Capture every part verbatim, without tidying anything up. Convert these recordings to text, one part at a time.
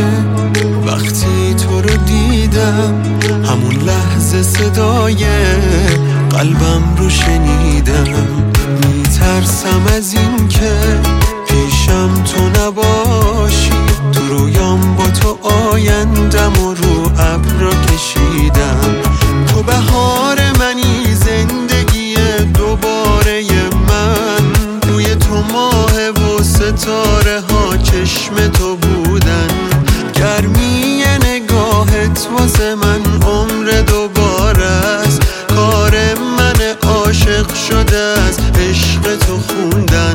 وقتی تو رو دیدم، همون لحظه صدای قلبم رو شنیدم. میترسم از این که پیشم تو نباشی، تو رویام با تو آیندم و رو ابر کشیدم. تو بهار منی، زندگی دوباره من، روی تو ماه و ستاره ها چشم تو بودن. گرمی نگاهت واسه من عمر دوباره است، کار من عاشق شده از عشق تو خوندن.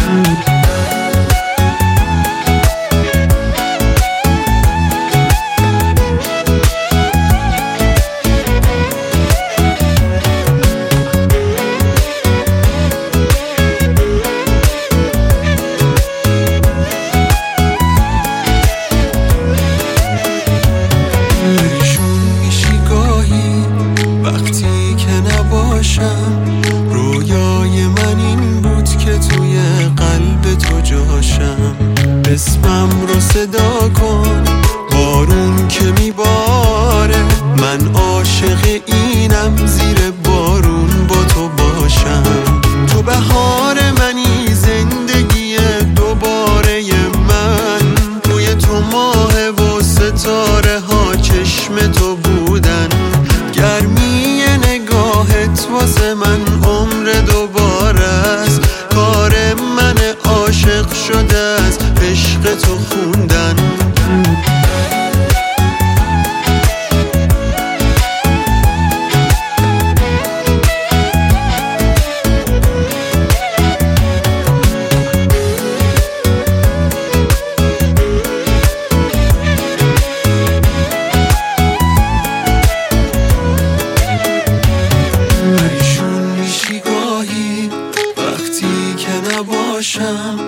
رویای من این بود که توی قلب تو جاشم. اسمم رو صدا کن، بارون که میباره، من عاشق اینم زیر بارون با تو باشم. تو بهار منی، زندگی دوباره من، روی تو ماه و ستاره ها چشم تو بودن. گرمی نگاهت واسه من عمر دوباره است، کار من عاشق شده از عشق تو خوندن. پریشون میشی گاهی وقتی که نباشم.